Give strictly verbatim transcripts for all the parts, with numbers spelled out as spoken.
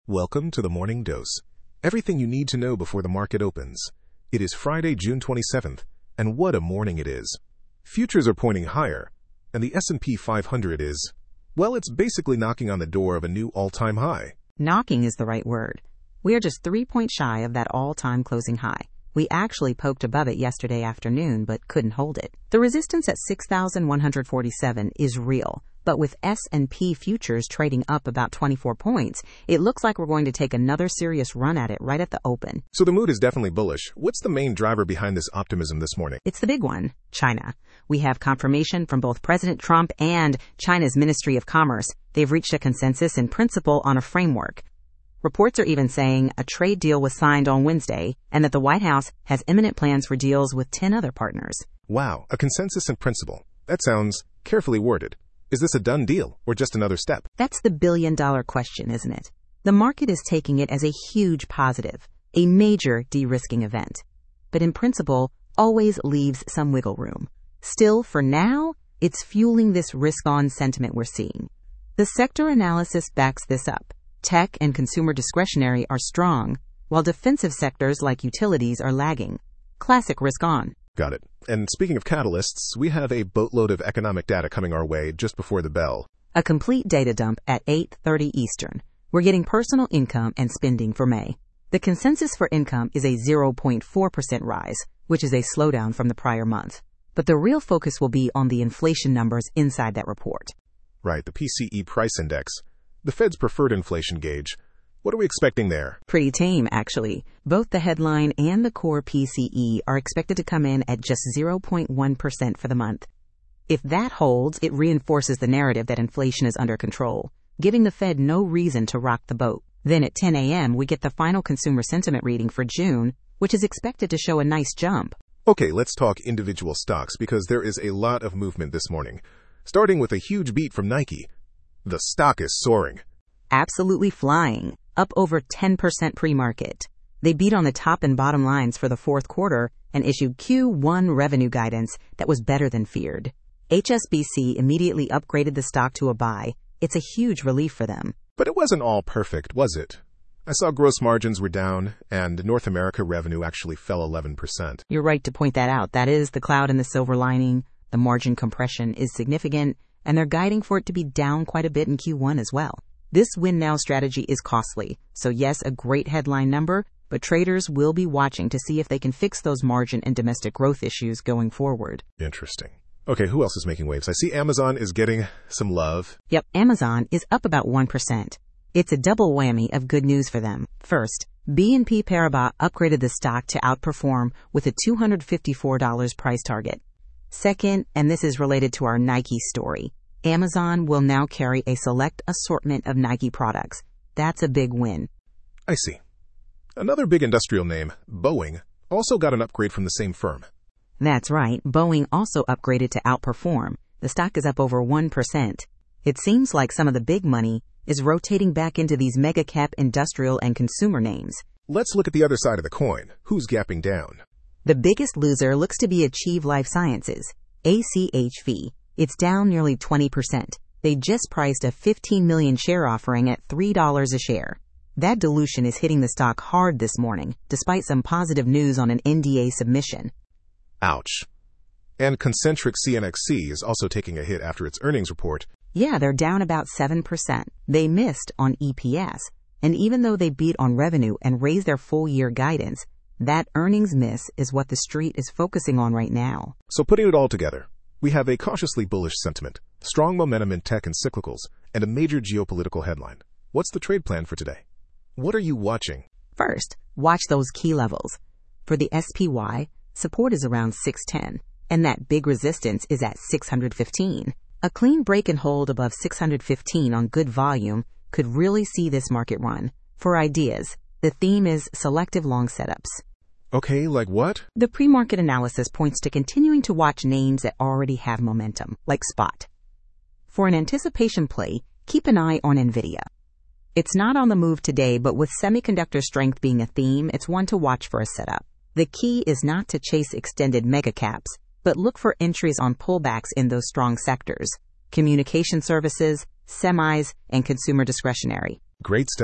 Welcome to the Morning Dose. Everything you need to know before the market opens. It is Friday, June twenty-seventh, and what a morning it is. Futures are pointing higher, and the S and P five hundred is, well, it's basically knocking on the door of a new all-time high. Knocking is the right word. We are just three points shy of that all-time closing high. We actually poked above it yesterday afternoon, but couldn't hold it. The resistance at six thousand one hundred forty-seven is real, but with S and P futures trading up about twenty-four points, it looks like we're going to take another serious run at it right at the open. So the mood is definitely bullish. What's the main driver behind this optimism this morning? It's the big one, China. We have confirmation from both President Trump and China's Ministry of Commerce. They've reached a consensus in principle on a framework. Reports are even saying a trade deal was signed on Wednesday and that the White House has imminent plans for deals with ten other partners. Wow, a consensus in principle. That sounds carefully worded. Is this a done deal or just another step? That's the billion-dollar question, isn't it? The market is taking it as a huge positive, a major de-risking event. But in principle, always leaves some wiggle room. Still, for now, it's fueling this risk-on sentiment we're seeing. The sector analysis backs this up. Tech and consumer discretionary are strong, while defensive sectors like utilities are lagging. Classic risk-on. Got it. And speaking of catalysts, we have a boatload of economic data coming our way just before the bell. A complete data dump at eight thirty Eastern. We're getting personal income and spending for May. The consensus for income is a zero point four percent rise, which is a slowdown from the prior month. But the real focus will be on the inflation numbers inside that report. Right, the P C E price index. The Fed's preferred inflation gauge. What are we expecting there? Pretty tame, actually. Both the headline and the core P C E are expected to come in at just zero point one percent for the month. If that holds, it reinforces the narrative that inflation is under control, giving the Fed no reason to rock the boat. Then at ten a.m., we get the final consumer sentiment reading for June, which is expected to show a nice jump. Okay, let's talk individual stocks because there is a lot of movement this morning. Starting with a huge beat from Nike. The stock is soaring. Absolutely flying, up over ten percent pre-market. They beat on the top and bottom lines for the fourth quarter and issued Q one revenue guidance that was better than feared. H S B C immediately upgraded the stock to a buy. It's a huge relief for them. But it wasn't all perfect, was it? I saw gross margins were down, and North America revenue actually fell eleven percent. You're right to point that out. That is the cloud in the silver lining. The margin compression is significant, and they're guiding for it to be down quite a bit in Q one as well. This win-now strategy is costly, so yes, a great headline number, but traders will be watching to see if they can fix those margin and domestic growth issues going forward. Interesting. Okay, who else is making waves? I see Amazon is getting some love. Yep, Amazon is up about one percent. It's a double whammy of good news for them. First, B N P Paribas upgraded the stock to outperform with a two hundred fifty-four dollars price target. Second, and this is related to our Nike story, Amazon will now carry a select assortment of Nike products. That's a big win. I see. Another big industrial name, Boeing, also got an upgrade from the same firm. That's right. Boeing also upgraded to outperform. The stock is up over one percent. It seems like some of the big money is rotating back into these mega-cap industrial and consumer names. Let's look at the other side of the coin. Who's gapping down? The biggest loser looks to be Achieve Life Sciences, A C H V. It's down nearly twenty percent. They just priced a fifteen million share offering at three dollars a share. That dilution is hitting the stock hard this morning, despite some positive news on an N D A submission. Ouch. And Concentric C N X C is also taking a hit after its earnings report. Yeah, they're down about seven percent. They missed on E P S. And even though they beat on revenue and raised their full-year guidance, that earnings miss is what the street is focusing on right now. So putting it all together, we have a cautiously bullish sentiment, strong momentum in tech and cyclicals, and a major geopolitical headline. What's the trade plan for today? What are you watching? First, watch those key levels. For the S P Y, support is around six ten, and that big resistance is at six hundred fifteen. A clean break and hold above six hundred fifteen on good volume could really see this market run. For ideas, the theme is selective long setups. Okay, like what? The pre-market analysis points to continuing to watch names that already have momentum, like Spot. For an anticipation play, keep an eye on NVIDIA. It's not on the move today, but with semiconductor strength being a theme, it's one to watch for a setup. The key is not to chase extended mega caps, but look for entries on pullbacks in those strong sectors: communication services, semis, and consumer discretionary. Great stuff.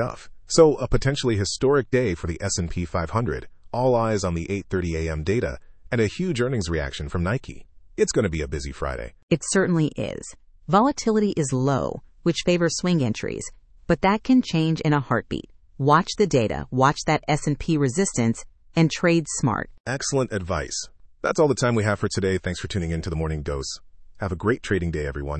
So, a potentially historic day for the S and P five hundred, all eyes on the eight thirty a m data, and a huge earnings reaction from Nike. It's going to be a busy Friday. It certainly is. Volatility is low, which favors swing entries, but that can change in a heartbeat. Watch the data, watch that S and P resistance, and trade smart. Excellent advice. That's all the time we have for today. Thanks for tuning in to the Morning Dose. Have a great trading day, everyone.